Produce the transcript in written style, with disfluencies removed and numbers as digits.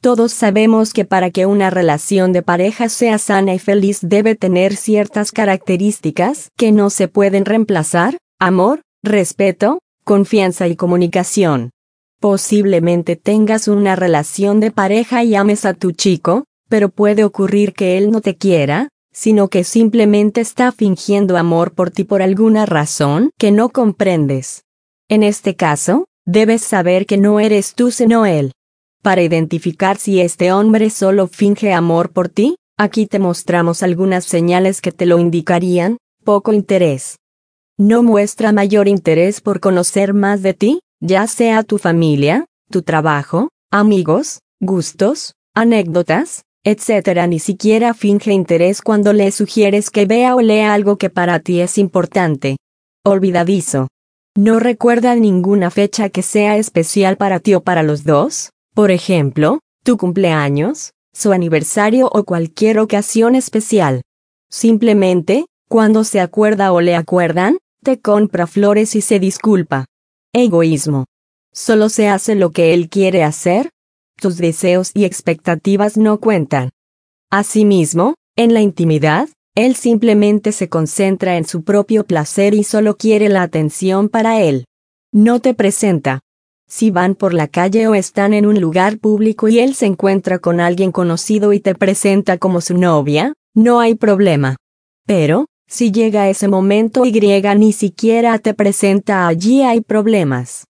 Todos sabemos que para que una relación de pareja sea sana y feliz debe tener ciertas características que no se pueden reemplazar: amor, respeto, confianza y comunicación. Posiblemente tengas una relación de pareja y ames a tu chico, pero puede ocurrir que él no te quiera, sino que simplemente está fingiendo amor por ti por alguna razón que no comprendes. En este caso, debes saber que no eres tú sino él. Para identificar si este hombre solo finge amor por ti, aquí te mostramos algunas señales que te lo indicarían: poco interés. No muestra mayor interés por conocer más de ti, ya sea tu familia, tu trabajo, amigos, gustos, anécdotas, etc. Ni siquiera finge interés cuando le sugieres que vea o lea algo que para ti es importante. Olvidadizo. No recuerda ninguna fecha que sea especial para ti o para los dos, por ejemplo, tu cumpleaños, su aniversario o cualquier ocasión especial. Simplemente, cuando se acuerda o le acuerdan, te compra flores y se disculpa. Egoísmo. Solo se hace lo que él quiere hacer. Tus deseos y expectativas no cuentan. Asimismo, en la intimidad, él simplemente se concentra en su propio placer y solo quiere la atención para él. No te presenta. Si van por la calle o están en un lugar público y él se encuentra con alguien conocido y te presenta como su novia, no hay problema. Pero, si llega ese momento y ni siquiera te presenta, allí hay problemas.